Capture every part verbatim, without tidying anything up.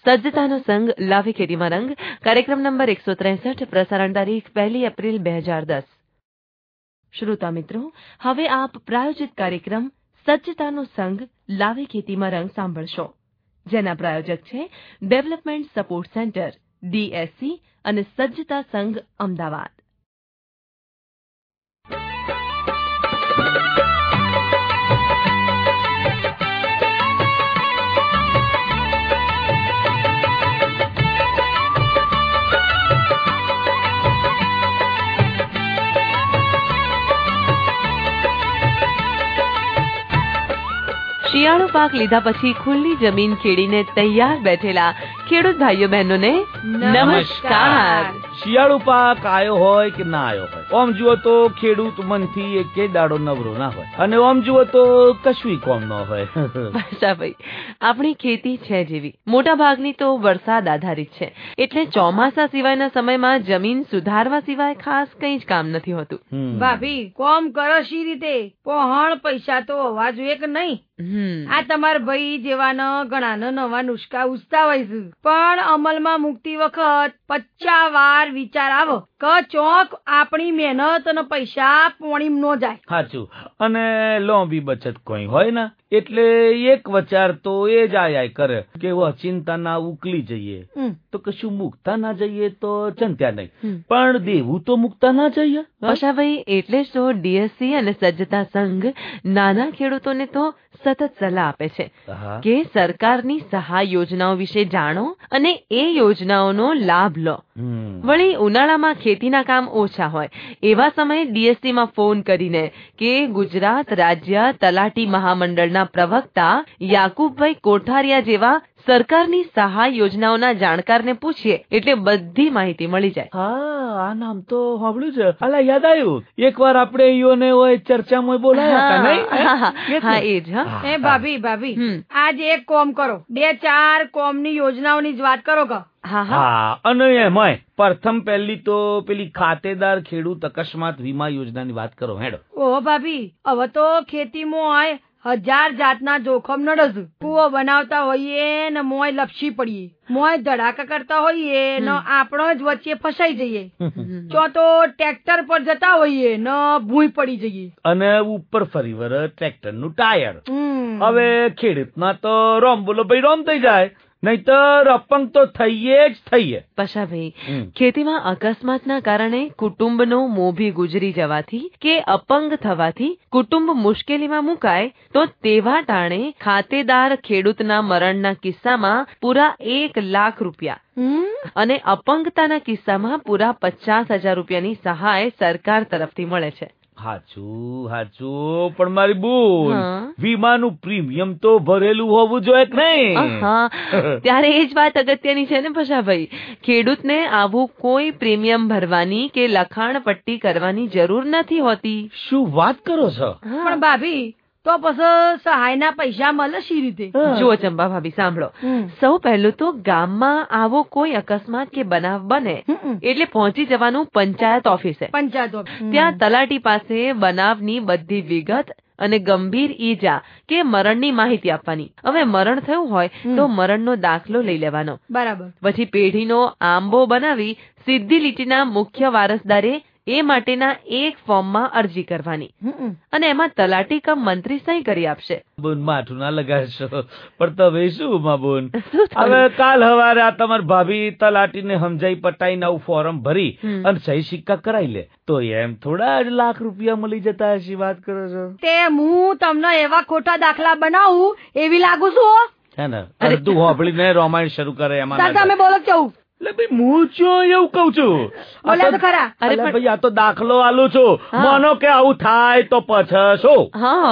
સજ્જતાનો સંઘ લાવે ખેતીમાં રંગ કાર્યક્રમ નંબર એકસો ત્રેસઠ પ્રસારણ તારીખ પહેલી એપ્રિલ બે હજાર દસ. શ્રોતા મિત્રો, હવે આપ પ્રાયોજિત કાર્યક્રમ સજ્જતાનો સંઘ લાવે ખેતીમાં રંગ સાંભળશો, જેના પ્રાયોજક છે ડેવલપમેન્ટ સપોર્ટ સેન્ટર ડીએસસી અને સજ્જતા સંઘ અમદાવાદ. શિયાળુ પાક લીધા પછી ખુલ્લી જમીન ખેડીને તૈયાર બેઠેલા ખેડૂત ભાઈઓ બહેનોને નમસ્કાર. શિયાળુ પાક આયો હોય કે ના આયો હોય, ઓમ જુઓ તો ખેડૂત મનથી એકે દાડો નવરો ના હોય, અને ઓમ જુઓ તો કશું કોમ ન હોય. ભાઈ, આપણી ખેતી છે જેવી મોટા ભાગની તો વરસાદ આધારિત છે, એટલે ચોમાસા સિવાયના સમયમાં જમીન સુધારવા સિવાય ખાસ કંઈ જ કામ નથી હોતું. ભાભી, કોમ કરો શી રીતે? પહોણ પૈસા તો હોવા જોઈએ કે નહીં? આ તમાર ભાઈ જેવાના ઘણા નવા નુસ્ખા ઉસતા હોય છે, પણ અમલમાં મૂકતી વખત પચ્ચા વાર વિચાર આવો કે ચોક આપણી મહેનત અને પૈસા પોણીમ નો જાય. સાચું. અને લોબી બચત કોઈ હોય ને એટલે એક વિચાર તો એ જ આય કરે કે ચિંતા ના ઉકલી જઈએ તો કશું મૂકતા ના જઈએ તો ચંત્યા નહીં, પણ દેવું તો મૂકતા ના જઈએ. ભાઈ, એટલે જ તો ડીએસસી અને સજ્જતા સંઘ નાના ખેડૂતોને તો સતત સલાહ આપે છે કે સરકારની સહાય યોજનાઓ વિશે જાણો અને એ યોજનાઓનો લાભ લો. વળી ઉનાળામાં ખેતીના કામ ઓછા હોય એવા સમયે ડીએસસી માં ફોન કરીને કે ગુજરાત રાજ્ય તલાટી મહામંડળના પ્રવક્તા યાકુબભાઈ કોઠારિયા જેવા સરકારની સહાય યોજનાઓના જાણકારને પૂછીએ એટલે બધી માહિતી મળી જાય. હા, આ નામ તો સાંભળ્યું છે. અલા, યાદ આવ્યું, એક વાર આપણે ઈયોને હોય ચર્ચામાં બોલાયા હતા નહીં? હા, એ જ. એ ભાભી ભાભી આજ એક કોમ કરો, બે ચાર કોમની યોજનાઓની જ વાત કરો કે. હા હા, અને એમાંય પ્રથમ પહેલી તો પેલી ખાતેદાર ખેડૂત અકસ્માત વીમા યોજનાની વાત કરો. હેડો. ઓહો ભાભી, હવે તો ખેતીમાં આય હજાર જાતના જોખમ નડસ. કુવો બનાવતા હોઈએ ને મોય લપસી પડીએ, મોય ધડાકા કરતા હોઈએ ને આપણો જ વચ્ચે ફસાઈ જઈએ, ચો તો ટ્રેક્ટર પર જતા હોઈએ ને ભૂઈ પડી જઈએ, અને ઉપર ફરી વર ટ્રેક્ટર નું ટાયર. હવે ખેડૂતમાં તો રોમ બોલો ભાઈ રોમ થઈ જાય, નહીતર અપંગ તો થઈએ જ થઈએ. પશાભાઈ, ખેતીમાં અકસ્માતના કારણે કુટુંબનો મોભી ગુજરી જવાથી કે અપંગ થવાથી કુટુંબ મુશ્કેલીમાં મુકાય તો તેવા ટાણે ખાતેદાર ખેડૂતના મરણના કિસ્સામાં પૂરા એક લાખ રૂપિયા અને અપંગતાના કિસ્સામાં પૂરા પચાસ હજાર રૂપિયાની સહાય સરકાર તરફથી મળે છે. હાચું હાચું, પણ મારી બોલ, વીમાનું પ્રીમિયમ તો ભરેલું હોવું જોઈએ કે નહીં? ત્યારે એ જ વાત અગત્યની છે ને પશાભાઈ. ખેડૂતને આવું કોઈ પ્રીમિયમ ભરવાની કે લખાણ પટ્ટી કરવાની જરૂર નથી હોતી. શું વાત કરો છો? પણ ભાભી, તો પછી સહાયના પૈસા મળે શી રીતે? જુઓ ચંપા ભાભી, સાંભળો. સૌ પહેલું તો ગામમાં આવો કોઈ અકસ્માત કે બનાવ બને એટલે પહોંચી જવાનું પંચાયત ઓફિસે. પંચાયત ઓફિસ ત્યાં તલાટી પાસે બનાવની બધી વિગત અને ગંભીર ઈજા કે મરણની માહિતી આપવાની. હવે મરણ થયું હોય તો મરણનો દાખલો લઈ લેવાનો. બરાબર. પછી પેઢીનો આંબો બનાવી સીધી લીટીના મુખ્ય વારસદારે એ માટેના એક ફોર્મમાં અરજી કરવાની અને એમાં તલાટી કમ મંત્રી સહી કરી આપશે. બોન, માથું ના લગાડશો, પણ તમે શું માં બોન, હવે કાલ હવારે આ તમાર ભાભી તલાટીને સમજાઈ પટાઈ નવું ફોર્મ ભરી અને સહી સિક્કા કરાઈ લે તો એમ થોડા જ લાખ રૂપિયા મળી જતા હશે. વાત કરો છો તે હું તમને એવા ખોટા દાખલા બનાવું એવી લાગુ છું હે ને? અડધું હોબળીને રામાયણ શરૂ કરે એમાં તમે બોલો કેવું? એટલે ભાઈ હું છો એવું કઉ છું. બોલ્યા તો ખરા. અરે ભાઈ, આ તો દાખલો આલું છું, માનો કે આવું થાય તો પછી શું?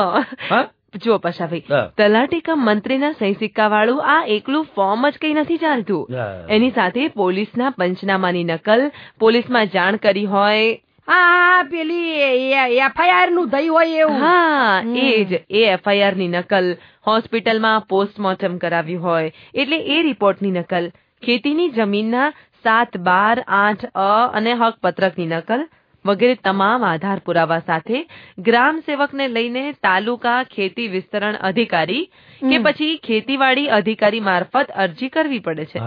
હા, જો પશાભાઈ, તલાટી કમ મંત્રીના સહી સિક્કા વાળું આ એકલું ફોર્મ જ કઈ નથી ચાલતું. એની સાથે પોલીસના પંચનામાની નકલ, પોલીસમાં જાણ કરી હોય, હા પેલી એફઆઈઆર નું દઈ હોય એવું. હા, એ જ એ એફઆઈઆર ની નકલ, હોસ્પિટલમાં પોસ્ટમોર્ટમ કરાવ્યું હોય એટલે એ રિપોર્ટની નકલ, ખેતીની જમીનના સાત બાર આઠ અ અને હક પત્રકની નકલ, વગેરે તમામ આધાર પુરાવા સાથે ગ્રામ સેવકને લઈને તાલુકા ખેતી વિસ્તરણ અધિકારી કે પછી ખેતીવાડી અધિકારી મારફત અરજી કરવી પડે છે.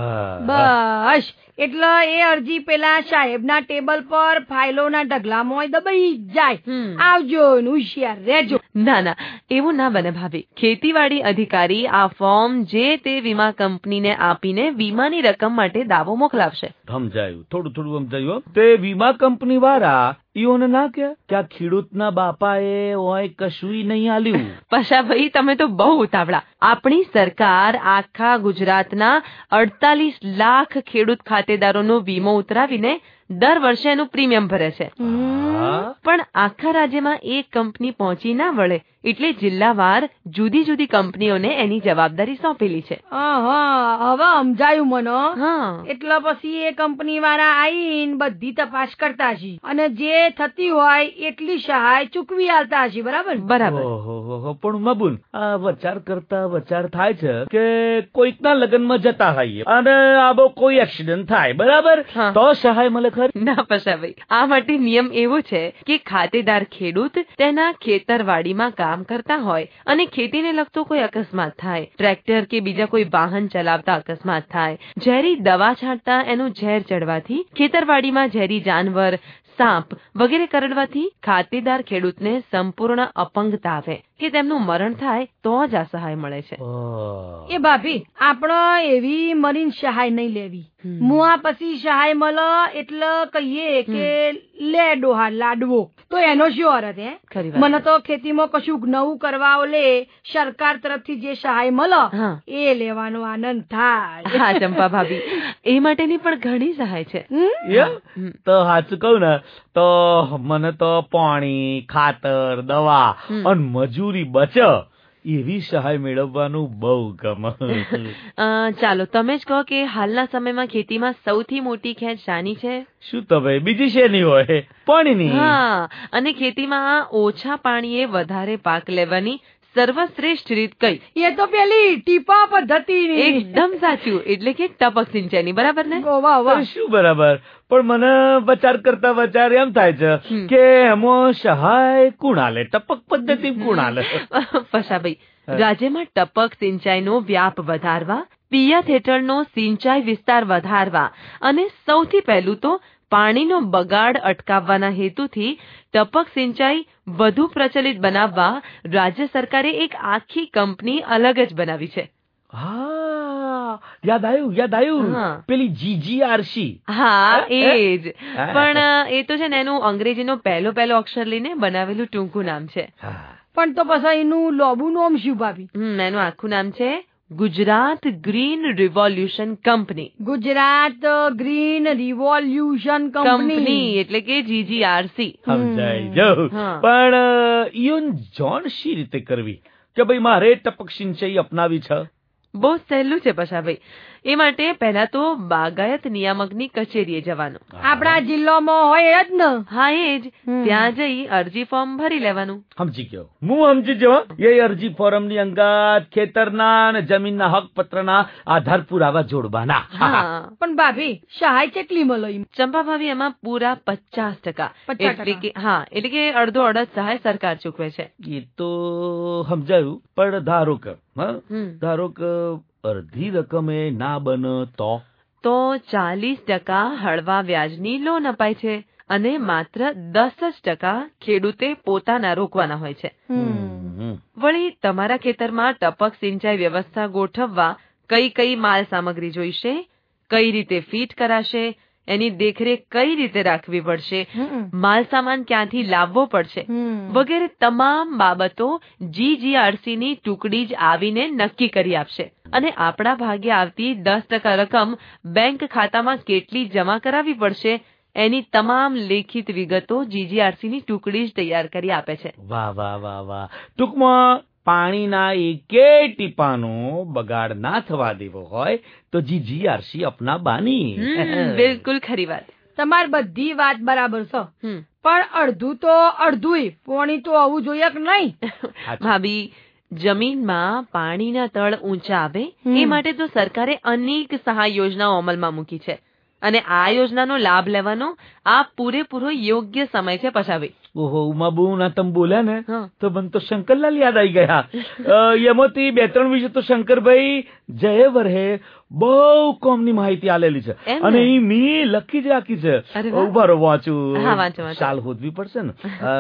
બસ એટલે એ અરજી પેલા સાહેબના ટેબલ પર ફાઇલોના ઢગલામાં દબાઈ જાય. આવજો ને હોશિયાર રહેજો. ના ના, એવું ના બને ભાભી. ખેતીવાડી અધિકારી આ ફોર્મ જે તે વીમા કંપનીને આપીને વીમાની રકમ માટે દાવો મોકલાવશે. સમજાયું, થોડું થોડું સમજાયું. તે વીમા કંપની વાળા ઈઓને ના કે આ ખેડૂતના બાપાએ હોય કશું નહીં આલ્યું. પશા ભાઈ, તમે તો બહુ ઉતાવળા. આપણી સરકાર આખા ગુજરાતના અડતાલીસ લાખ ખેડૂત ખાતેદારોનો વીમો ઉતરાવીને દર વર્ષે એનું પ્રીમિયમ ભરે છે. પણ આખા રાજ્યમાં એક કંપની પહોંચી ના વળે એટલે જિલ્લાવાર જુદી જુદી કંપનીઓને એની જવાબદારી સોંપેલી છે. હવે સમજાયું મને. એટલે પછી એ કંપની વાળા આવીને બધી તપાસ કરતા છે અને જે થતી હોય એટલી સહાય ચૂકવી આલતા છે. બરાબર બરાબર. પણ મબુન, આ વચાર કરતા વચાર થાય છે કે કોઈકના લગ્નમાં જતા હોઈએ અને આવો કોઈ એક્સિડન્ટ થાય, બરાબર, તો સહાય મળે ખરી? ના પશાભાઈ, આ માટે નિયમ એવો છે કે ખાતેદાર ખેડૂત તેના ખેતરવાડીમાં કામ કરતા હોય અને ખેતીને લગતો કોઈ અકસ્માત થાય, ટ્રેક્ટર કે બીજા કોઈ વાહન ચલાવતા અકસ્માત થાય, ઝેરી દવા છાંટતા એનું ઝેર ચડવાથી, ખેતરવાડીમાં ઝેરી જાનવર, સાપ વગેરે કરડવાથી ખાતેદાર ખેડૂતને સંપૂર્ણ અપંગતા આવે કે તેમનું મરણ થાય તો જ આ સહાય મળે છે. એ ભાભી, આપણો એવી મરીન સહાય નહીં લેવી. મુઆ પછી સહાય મળે એટલે કહીએ કે લે ડોહા લાડવો, તો એનો શું અર્થ? હે, મને તો ખેતીમાં કશું નવું કરવા લે સરકાર તરફથી જે સહાય મળે એ લેવાનો આનંદ થાય. હા ચંપા ભાભી, એ માટેની પણ ઘણી સહાય છે. તો સાચું કહું ને તો મને તો પાણી, ખાતર, દવા અને મજૂરી બચે એવી સહાય મેળવવાનું બહુ ગમે. ચાલો તમે જ કહો કે હાલના સમયમાં ખેતીમાં સૌથી મોટી ખેંચ શાની છે? શું તમે બીજી શેની હોય? પાણીની. હા, અને ખેતીમાં ઓછા પાણીએ વધારે પાક લેવાની સર્વશ્રેષ્ઠ રીત કઈ? એ તો પેલી ટીપા પદ્ધતિ. એકદમ સાચું, એટલે કે ટપક સિંચાઈની. બરાબર ને? શું બરાબર? પણ મને વિચાર કરતા વિચાર એમ થાય છે કે એમાં સહાય કોણ આલે? ટપક પદ્ધતિ કોણ આલે? પશાભાઈ, રાજ્યમાં ટપક સિંચાઈનો વ્યાપ વધારવા, પિયત હેઠળનો સિંચાઈ વિસ્તાર વધારવા અને સૌથી પહેલું તો પાણીનો બગાડ અટકાવવાના હેતુથી ટપક સિંચાઈ વધુ પ્રચલિત બનાવવા રાજ્ય સરકારે એક આખી કંપની અલગ જ બનાવી છે. હા, યાદ આવ્યું યાદ આવ્યું પેલી જીજીઆરસી. હા, એ જ. પણ એ તો છે ને એનું અંગ્રેજીનો પહેલો પહેલો અક્ષર લઈને બનાવેલું ટૂંકું નામ છે. પણ તો પછી એનું લોબુ નામ શું ભાભી? એનું આખું નામ છે Gujarat green revolution company. Gujarat green revolution company એટલે કે જીજીઆરસી. સમજાઈ જાવ. પણ ઈયોન જોન શી રીતે કરવી કે ભાઈ મારે ટપક સિંચાઈ અપનાવી છે? બહુ સહેલું છે પશાભાઈ. એ માટે પહેલા તો બાગાયત નિયામકની કચેરીએ જવાનું. આપણા જિલ્લામાં હોય જ ને? હા, એ જ. ત્યાં જઈ અરજી ફોર્મ ભરી લેવાનું. સમજી ગયો, હું સમજી ગયો. એ અરજી ફોર્મ ની અંગત ખેતરના અને જમીનના હક પત્રના આધાર પુરાવા જોડવાના. પણ ભાભી, સહાય કેટલી મળે? ચંપા ભાભી, એમાં પૂરા પચાસ ટકા એટલે કે હા એટલે કે અડધો અડધ સહાય સરકાર ચૂકવે છે. એ તો સમજાયું. પણ ધારો કે ધારો કે અડધી રકમે ના બને તો? તો ચાલીસ ટકા હળવા વ્યાજની લોન અપાય છે અને માત્ર દસ જ ટકા ખેડૂતે પોતાના રોકવાના હોય છે. વળી તમારા ખેતરમાં ટપક સિંચાઈ વ્યવસ્થા ગોઠવવા કઈ કઈ માલ સામગ્રી જોઈશે, કઈ રીતે ફીટ કરાશે, એની દેખરેખ કઈ રીતે રાખવી પડશે, માલ સામાન ક્યાંથી લાવવો પડશે વગેરે તમામ બાબતો જીજીઆરસી ની ટુકડી જ આવીને નક્કી કરી આપશે. અને આપણા ભાગે આવતી દસ ટકા રકમ બેંક ખાતામાં કેટલી જમા કરાવવી પડશે એની તમામ લેખિત વિગતો જીજીઆરસી ની ટુકડી જ તૈયાર કરી આપે છે. વાહ વાહ વાહ વાહ. ટૂંકમાં પાણીના એકેય ટીપાનો બગાડ ના થવા દેવો હોય તો જીજીઆરસી અપના બાની. બિલકુલ ખરી વાત. તમારી બધી વાત બરાબર છે, પણ અડધું તો અડધું પાણી તો આવવું જોઈએ કે નહીં? ભાભી, જમીનમાં પાણીના તળ ઊંચા આવે એ માટે તો સરકારે અનેક સહાય યોજનાઓ અમલમાં મૂકી છે. અને આ યોજનાનો લાભ લેવાનો આ પૂરેપૂરો યોગ્ય સમય છે પછાવી. ઓહો ઉમાબુન, આ તમે બોલ્યા ને તો મને તો શંકરલાલ યાદ આવી ગયા. એમાંથી બે ત્રણ વિશે તો શંકરભાઈ જય વરહે બહુ કોમની માહિતી આલેલી છે અને એ મી લખી જ રાખી છે. ઉભા રહો, વાંચું, સાલ હોદવી પડશે ને.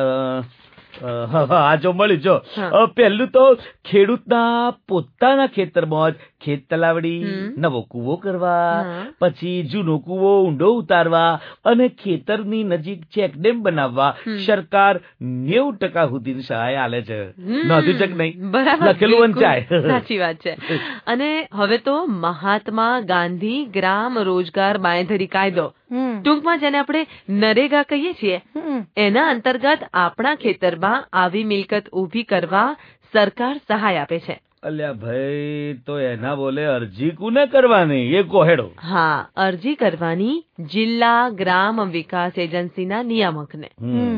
હા, જો મળી જો. પહેલું તો ખેડૂતના પોતાના ખેતરમાં જ ખેત તલાવડી, નવો કૂવો કરવા, પછી જૂનો કૂવો ઊંડો ઉતારવા અને ખેતરની નજીક ચેકડેમ બનાવવા સરકાર નેવું ટકા સુધીની સહાય આલે છે. નોંધ્યું છે કે નહીં? લખેલું વંચાય. સાચી વાત છે. અને હવે તો મહાત્મા ગાંધી ગ્રામ રોજગાર બાંયધરી કાયદો, ટૂંકમાં જેને આપણે નરેગા કહીએ છીએ, એના અંતર્ગત આપણા ખેતરમાં આવી મિલકત ઉભી કરવા સરકાર સહાય આપે છે. અલ્યા ભાઈ, તો એના બોલે અરજી કોને કરવાની એ કોહેડો? હા, અરજી કરવાની જિલ્લા ગ્રામ વિકાસ એજન્સીના નિયામકને.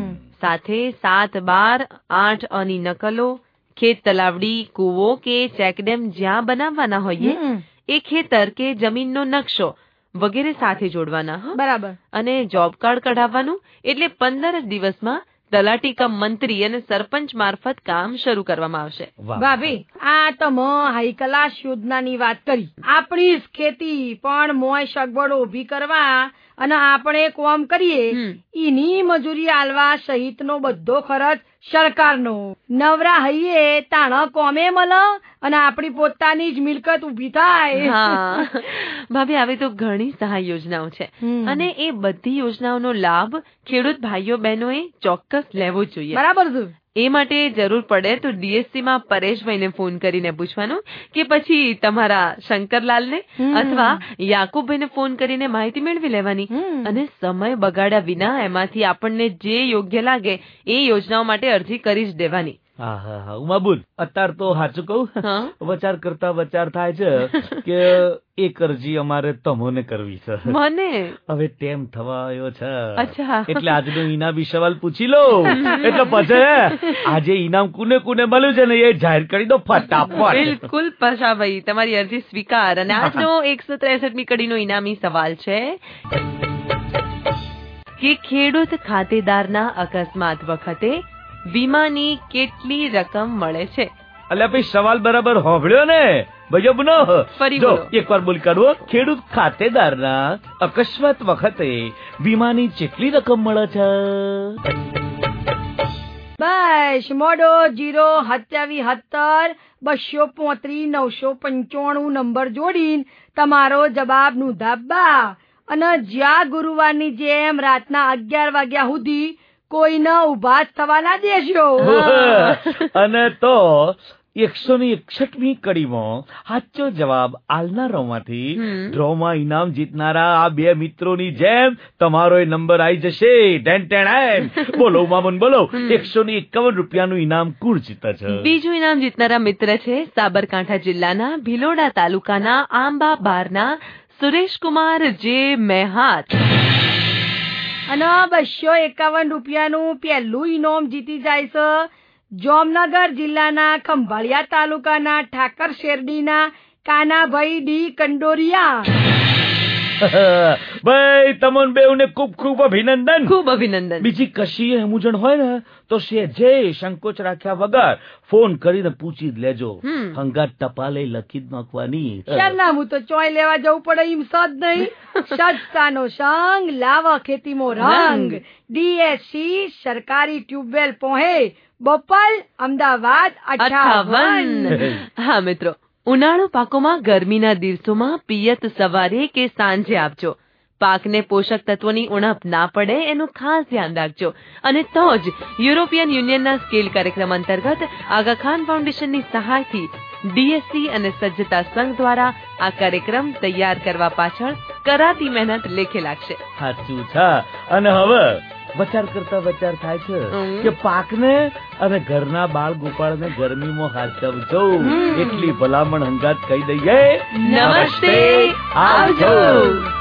સાથે સાત બાર આઠ અની નકલો, ખેત તલાવડી, કૂવો કે ચેકડેમ જ્યાં બનાવવાના હોઈએ એ ખેતર કે જમીનનો નકશો વગેરે સાથે જોડવાના. બરાબર. અને જોબ કાર્ડ કઢાવવાનું. એટલે પંદર જ દિવસમાં તલાટી કમ મંત્રી અને સરપંચ મારફત કામ શરૂ કરવામાં આવશે. ભાભી, આ તમે હાઈ ક્લાસ યોજનાની વાત કરી. આપણી જ ખેતી પણ મોય સગવડો ઉભી કરવા અને આપણે કોમ કરીએ એની મજૂરી આલવા સહિતનો બધો ખર્ચ સરકારનો. નવરા હઈએ તાણ કોમે મળે અને આપણી પોતાની જ મિલકત ઉભી થાય. ભાભી, આવી તો ઘણી સહાય યોજનાઓ છે અને એ બધી યોજનાઓનો લાભ ખેડૂત ભાઈઓ બહેનોએ ચોક્કસ લેવો જોઈએ. બરાબર છે. એ માટે જરૂર પડે તો ડીએસસી માં પરેશભાઈને ફોન કરીને પૂછવાનું કે પછી તમારા શંકરલાલને અથવા યાકુબભાઈને ફોન કરીને માહિતી મેળવી લેવાની અને સમય બગાડ્યા વિના એમાંથી આપણને જે યોગ્ય લાગે એ યોજનાઓ માટે અરજી કરી જ દેવાની. હા હા હા ઉમાબુન, અત્યારે તો સાચું કહું, વચાર કરતા વચાર થાય છે કે એક અરજી અમારે તમોને કરવી છે. મને હવે ટેમ થવા આવ્યો છે. અચ્છા, એટલે આજનો ઇનામી સવાલ પૂછી લો એટલે પછી આજે ઇનામ કુને કુને મળ્યું છે ને એ જાહેર કરી દો ફટાફટ. બિલકુલ પશાભાઈ, તમારી અરજી સ્વીકાર. અને આજનો એકસો ત્રેસઠમી કડીનો ઇનામી સવાલ છે કે ખેડૂત ખાતેદારના અકસ્માત વખતે વીમાની કેટલી રકમ મળે છે? અલ્યા ભાઈ, સવાલ બરાબર હોભળ્યો ને ભાઈઓ? બનો જો એક વાર બોલ કાઢવો. ખેડૂત ખાતેદારના અકસ્માત વખતે વીમાની કેટલી રકમ મળે છે? બસ મોડો જીરો સત્યાવી સત્તર બસો પોત્રીસ નવસો પંચાણું નંબર જોડીને તમારો જવાબ નોંધાવવા અને જ્યાં ગુરુવારની જેમ રાતના અગિયાર વાગ્યા સુધી કોઈને ઉભા જ થવા ના દેશો. અને તો એકસો ની એકસઠમી કડીમાં સાચો જવાબ આલનારામાંથી ડ્રોમાં ઇનામ જીતનારા આ બે મિત્રોની જેમ તમારો નંબર આવી જશે. ટેન ટેન એમ બોલો ઉમામન, બોલો. એકસો ની એકાવન રૂપિયાનું ઇનામ કુલ જીતે છે. બીજું ઇનામ જીતનારા મિત્ર છે સાબરકાંઠા જિલ્લાના ભિલોડા તાલુકાના આંબા બારના સુરેશકુમાર જે મેહાત. અને બસો એકાવન રૂપિયાનું પહેલું ઇનામ જીતી જાય છે જામનગર જિલ્લાના ખંભાળિયા તાલુકાના ઠાકર શેરડીના કાનાભાઈ ડી કંડોરિયા. ભાઈ, તમોન બેઉને ખૂબ ખૂબ અભિનંદન. ખૂબ અભિનંદન. બીજી કશી સમજણ હોય ને તો જે સંકોચ રાખ્યા વગર ફોન કરીને પૂછી જ લેજો. હંગાત ટપાલે લખી જ નાખવાની. સરનામું તો ચોય લેવા જવું પડે એમ સદ નહીં. સજતાનો સંગ લાવા ખેતીમાં રંગ. ડીએસસી સરકારી ટ્યુબવેલ પહોંચે બોપલ અમદાવાદ અઠાવન. હા મિત્રો, ઉનાળુ પાકોમાં ગરમીના દિવસોમાં પિયત સવારે કે સાંજે આપજો. પાકને પોષક તત્વોની ઉણપ ના પડે એનું ખાસ ધ્યાન રાખજો. અને તો જ યુરોપિયન યુનિયનના સ્કિલ કાર્યક્રમ અંતર્ગત આગા ખાન ફાઉન્ડેશનની સહાયથી ડીએસસી અને સજ્જતા સંઘ દ્વારા આ કાર્યક્રમ તૈયાર કરવા પાછળ કરાતી મહેનત લેખે લાગશે. સાચું છે. અને હવે વચાર કરતા વચાર થાય છે કે પાકને અને ઘરના બાળ ગોપાળને ગરમીમાં હાચવજો. એટલી ભલામણ હંગાત કહી દઈએ. નમસ્તે, આવજો.